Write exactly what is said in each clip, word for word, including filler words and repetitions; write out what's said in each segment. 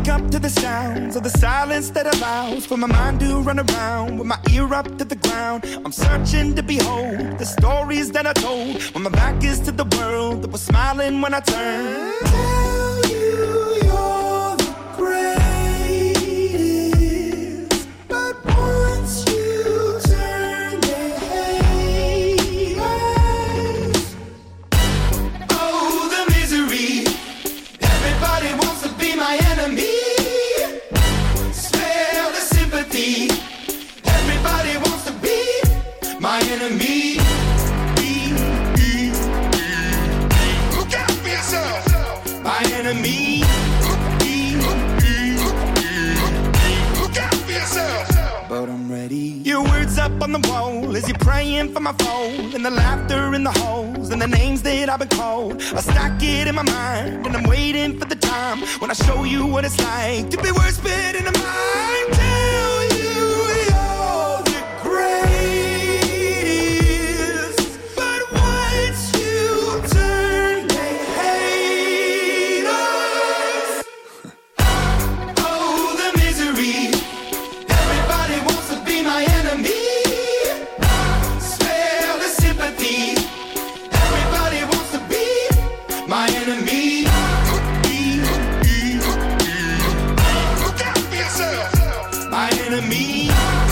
wake up to the sounds of the silence that allows for my mind to run around with my ear up to the ground. I'm searching to behold the stories that I told when my back is to the world that was smiling when I turned. Tell you you're the greatest, but once you turn they hate us. Oh, the misery. Everybody wants to be my enemy. Spare the sympathy. Everybody wants to be my enemy. Look out for yourself. My enemy. Look out for yourself. But I'm ready. Your words up on the wall as you're praying for my phone, and the laughter in the holes and the names that I've been called. I stack it in my mind and I'm waiting for the time when I show you what it's like to be worse fit in the mind. Tell you you're the greatest, but once you turn they hate us. Oh, the misery. Everybody wants to be my enemy. Spare the sympathy. Everybody wants to be my enemy. Look out for yourself. My enemy.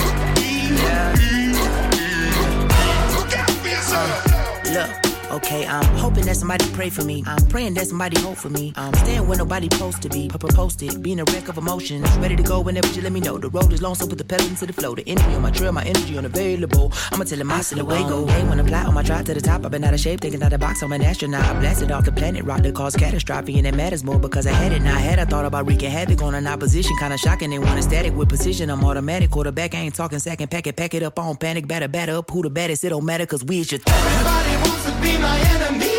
Look out for yourself. Look, okay, I'm hoping that somebody pray for me. I'm praying that somebody hope for me. I'm staying where nobody supposed to be. Papa posted, being a wreck of emotions. Ready to go whenever you let me know. The road is long, so put the pedal into the flow. The energy on my trail, my energy unavailable. I'ma tell him I still away go. Hey, when I fly on my drive to the top, I've been out of shape, thinking out of the box. I'm an astronaut. I blasted off the planet, rock that caused catastrophe, and it matters more because I had it. Now I had I thought about wreaking havoc on an opposition, kinda shocking. They want a static with precision. I'm automatic, quarterback. I ain't talking second, pack it, pack it up on panic, batter, batter up. Who the baddest? It don't matter, cause we is your th- Everybody wants to be my enemy.